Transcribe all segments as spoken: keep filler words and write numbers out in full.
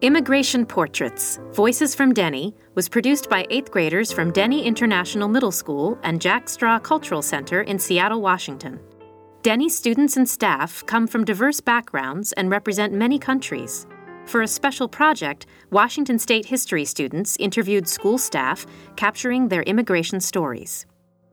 Immigration Portraits, Voices from Denny, was produced by eighth graders from Denny International Middle School and Jack Straw Cultural Center in Seattle, Washington. Denny students and staff come from diverse backgrounds and represent many countries. For a special project, Washington State history students interviewed school staff, capturing their immigration stories.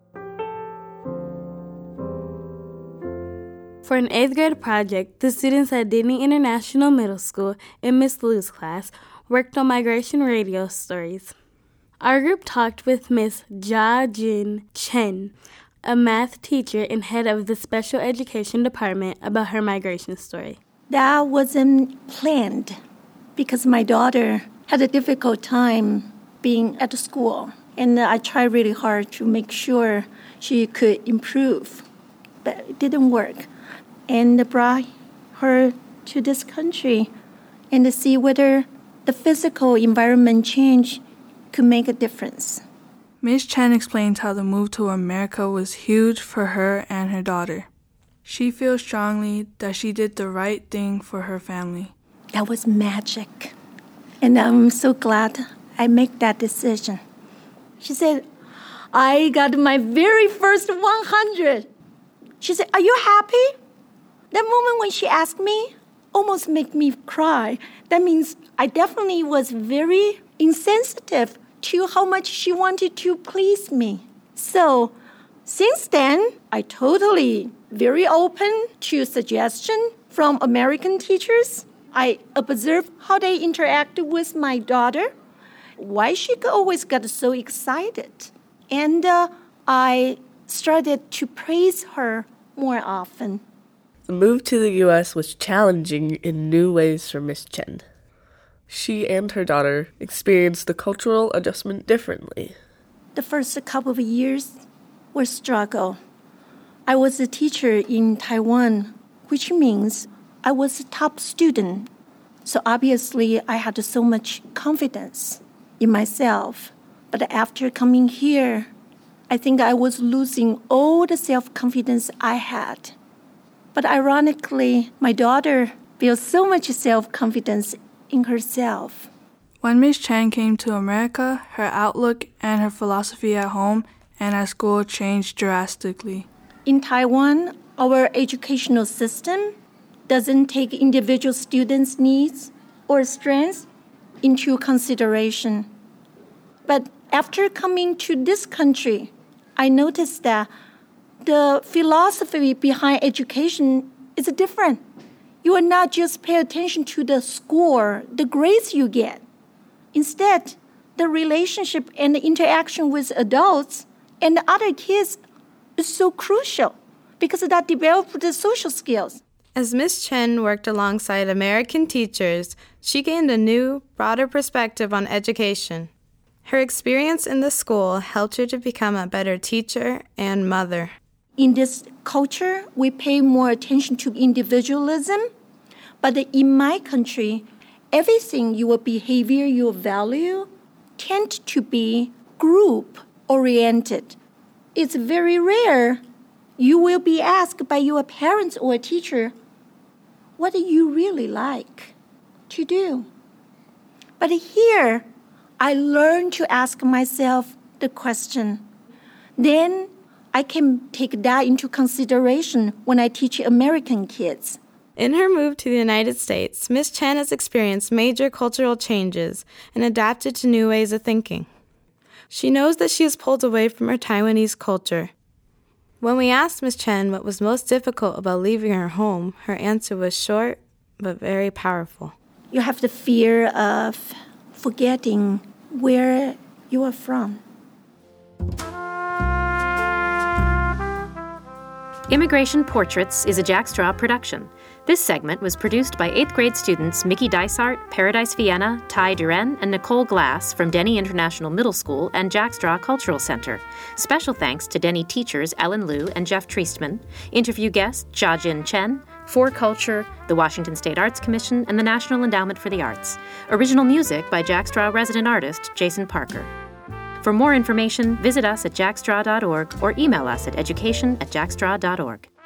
For an eighth grade project, the students at Denny International Middle School in Miss Liu's class worked on migration radio stories. Our group talked with Miss Jia-Jin Chen, a math teacher and head of the special education department, about her migration story. That wasn't planned because my daughter had a difficult time being at the school, and I tried really hard to make sure she could improve, but it didn't work. And brought her to this country and to see whether the physical environment change could make a difference. Miz Chen explains how the move to America was huge for her and her daughter. She feels strongly that she did the right thing for her family. That was magic. And I'm so glad I made that decision. She said, I got my very first one hundred. She said, are you happy? That moment when she asked me almost made me cry. That means I definitely was very insensitive to how much she wanted to please me. So since then, I totally very open to suggestion from American teachers. I observe how they interact with my daughter, why she always got so excited. And uh, I started to praise her more often. The move to the U S was challenging in new ways for Miz Chen. She and her daughter experienced the cultural adjustment differently. The first couple of years were struggle. I was a teacher in Taiwan, which means I was a top student. So obviously I had so much confidence in myself. But after coming here, I think I was losing all the self-confidence I had. But ironically, my daughter feels so much self-confidence in herself. When Miz Chen came to America, her outlook and her philosophy at home and at school changed drastically. In Taiwan, our educational system doesn't take individual students' needs or strengths into consideration. But after coming to this country, I noticed that the philosophy behind education is different. You will not just pay attention to the score, the grades you get. Instead, the relationship and the interaction with adults and the other kids is so crucial because that develops the social skills. As Miz Chen worked alongside American teachers, she gained a new, broader perspective on education. Her experience in the school helped her to become a better teacher and mother. In this culture, we pay more attention to individualism, but in my country, everything, your behavior, your value, tend to be group-oriented. It's very rare you will be asked by your parents or teacher, what do you really like to do? But here, I learned to ask myself the question. Then I can take that into consideration when I teach American kids. In her move to the United States, Miz Chen has experienced major cultural changes and adapted to new ways of thinking. She knows that she is pulled away from her Taiwanese culture. When we asked Miz Chen what was most difficult about leaving her home, her answer was short but very powerful. You have the fear of forgetting where you are from. Immigration Portraits is a Jack Straw production. This segment was produced by eighth grade students Mickey Dysart, Paradise Vienna, Ty Duren, and Nicole Glass from Denny International Middle School and Jack Straw Cultural Center. Special thanks to Denny teachers Ellen Liu and Jeff Treistman, interview guest Jia-Jin Chen, For Culture, the Washington State Arts Commission, and the National Endowment for the Arts. Original music by Jack Straw resident artist Jason Parker. For more information, visit us at jackstraw dot org or email us at education at jackstraw dot org.